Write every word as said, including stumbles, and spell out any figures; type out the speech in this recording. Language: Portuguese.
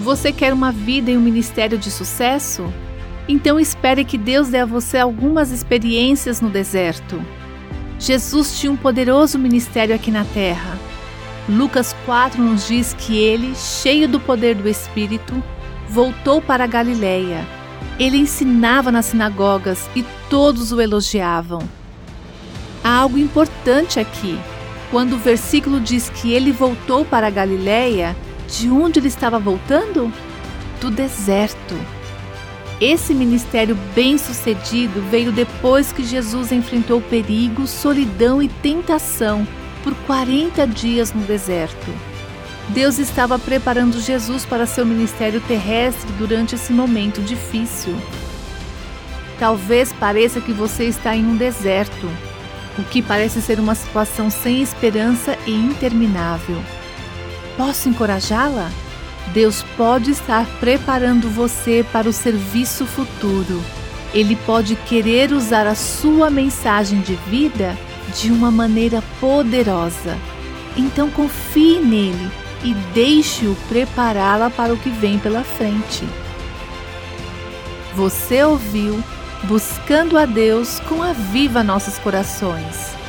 Você quer uma vida e um ministério de sucesso? Então espere que Deus dê a você algumas experiências no deserto. Jesus tinha um poderoso ministério aqui na terra. Lucas quatro nos diz que ele, cheio do poder do Espírito, voltou para a Galileia. Ele ensinava nas sinagogas e todos o elogiavam. Há algo importante aqui. Quando o versículo diz que ele voltou para a Galileia, de onde ele estava voltando? Do deserto. Esse ministério bem-sucedido veio depois que Jesus enfrentou perigo, solidão e tentação por quarenta dias no deserto. Deus estava preparando Jesus para seu ministério terrestre durante esse momento difícil. Talvez pareça que você está em um deserto, o que parece ser uma situação sem esperança e interminável. Posso encorajá-la? Deus pode estar preparando você para o serviço futuro. Ele pode querer usar a sua mensagem de vida de uma maneira poderosa. Então confie nele e deixe-o prepará-la para o que vem pela frente. Você ouviu Buscando a Deus com Aviva Nossos Corações.